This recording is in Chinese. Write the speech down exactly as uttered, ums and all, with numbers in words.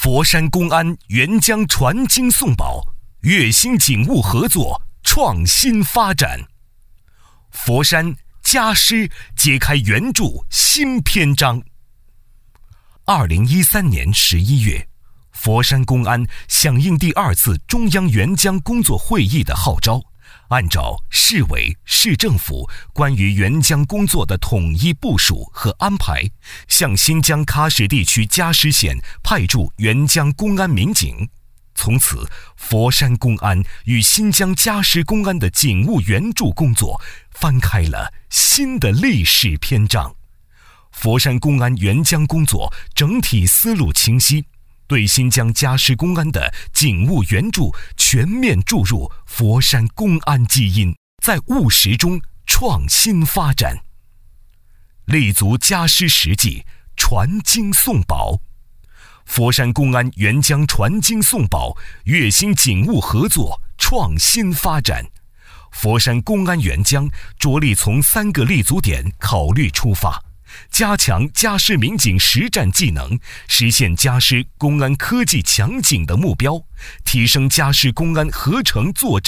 佛山公安援疆传经送宝，粤新警务合作创新发展。佛山家师揭开援助新篇章。二零一三年十一月，佛山公安响应第二次中央援疆工作会议的号召，按照市委市政府关于援疆工作的统一部署和安排，向新疆喀什地区家师县派驻援疆公安民警。从此，佛山公安与新疆家师公安的警务援助工作翻开了新的历史篇章。佛山公安援疆工作整体思路清晰，对新疆家师公安的警务援助全面注入佛山公安基因，在务实中创新发展，立足家师实际，传经送宝。佛山公安援疆传经送宝，粤新警务合作创新发展。佛山公安援疆着力从三个立足点考虑出发，加强家师民警实战技能，实现家师公安科技强警的目标，提升家师公安合成作战